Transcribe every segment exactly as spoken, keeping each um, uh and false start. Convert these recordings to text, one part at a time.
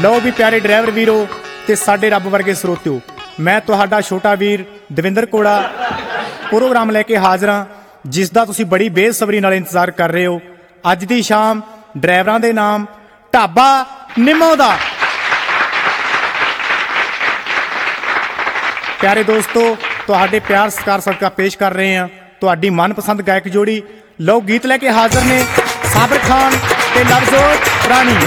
लो भी प्यारे ड्राइवर वीरो ते साडे रब वर्गे स्रोतिओ, मैं तुहाडा छोटा वीर दविंदर कोड़ा प्रोग्राम लैके हाज़र हाँ, जिसका तुसीं बड़ी बेसबरी नाल इंतजार कर रहे हो। अज दी शाम ड्राइवरां दे नाम ढाबा निम्मो दा। प्यारे दोस्तों, तुहाडे प्यार सत्कार सदका पेश कर रहे हैं तुहाडी मनपसंद गायक जोड़ी लोक गीत लैके हाज़र ने साबिर खान ते लवजोत रानी।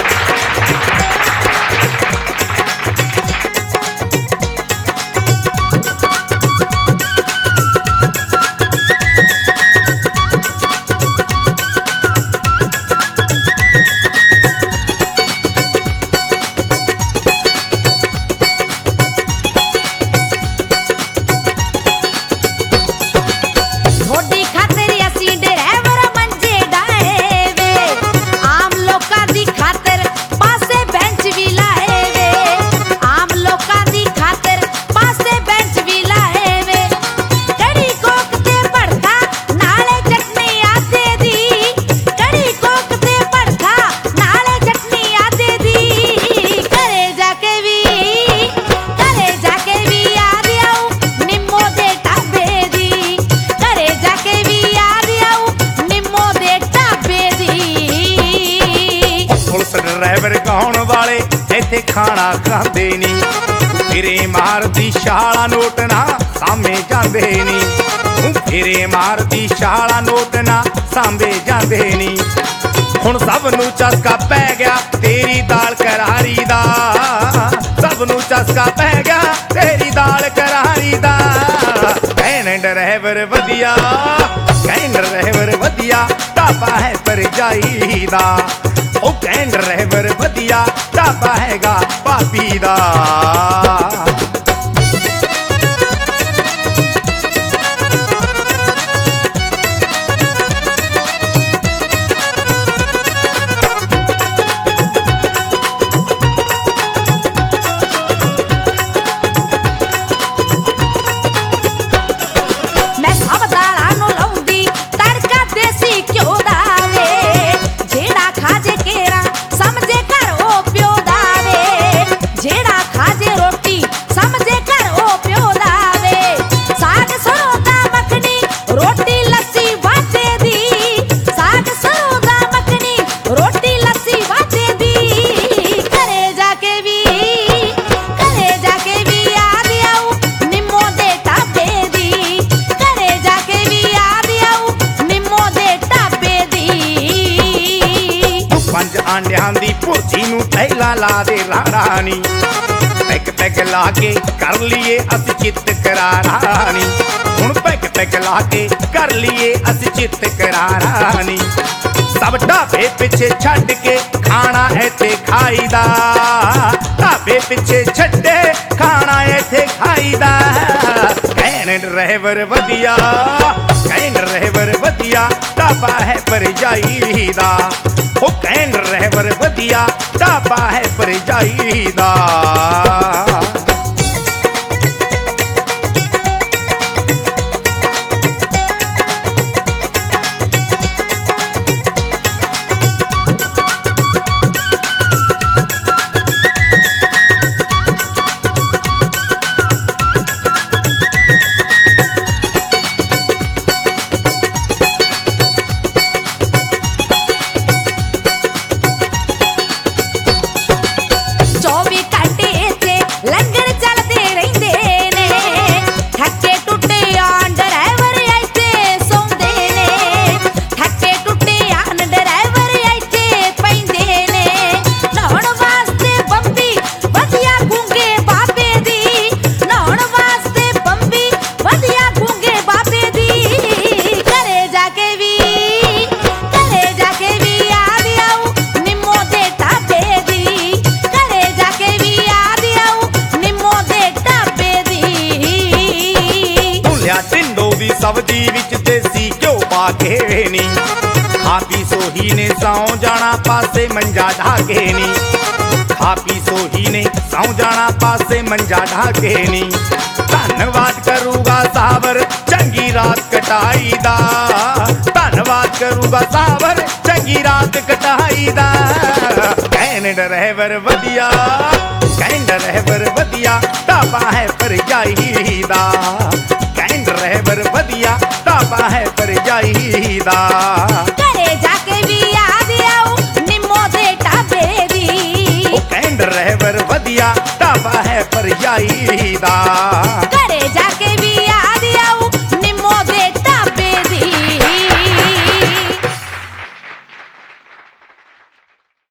इत्थे खाना खांदे नी, फिरे मारदी शाला नोट ना सामे जांदे नी, फिरे मारदी शाला नोट ना सामे जांदे नी। हुण सब नूं चस्का पै गया तेरी दाल करारी दा, सब नूं चस्का पै गया तेरी दाल करारी दा। कहण ड्राइवर वधिया, कहण ड्राइवर वधिया, ढाबा है भरजाई दा। ओ कहण ड्राइवर वधिया, ढाबा हैगा भाभी दा। आंडियां दी भुर्जी नूं थैला ला दे राणी, पैक पैक ला के कर लिए अस चित करारानी। हुण पैक पैक ला के कर लिए अस चित करारानी। सब ढाबे पिछे छड्ड के खाना इत्थे खाईदा, ढाबे पिछे छड्डे खाना इत्थे खाईदा। कहण ड्राइवर वधिया, कहण ड्राइवर वधिया, ढाबा है भरजाई दा। ओ कहण ड्राइवर वधिया, ढाबा है भरजाई दा। सब्जी विच देसी घ्यो पा के नी, खा पी सोही ने सौ जाना पासे मंजा ढाके नी, खा पी सोही ने सौ जाना पासे मंजा ढाके नी। धन्नवाद करूगा सावर चंगी रात कटाई दा, धन्नवाद करूगा सावर चंगी रात कटाई दा। कैन ड्राइवर वधिया कैन ड्राइवर वधिया ढाबा है भरजाई दा कैन ड्राइवर वधिया ढाबा है भरजाई दा घरे जाके भी याद आऊ निम्मो दे ढाबे दी कैन ड्राइवर वधिया ढाबा है भरजाई दा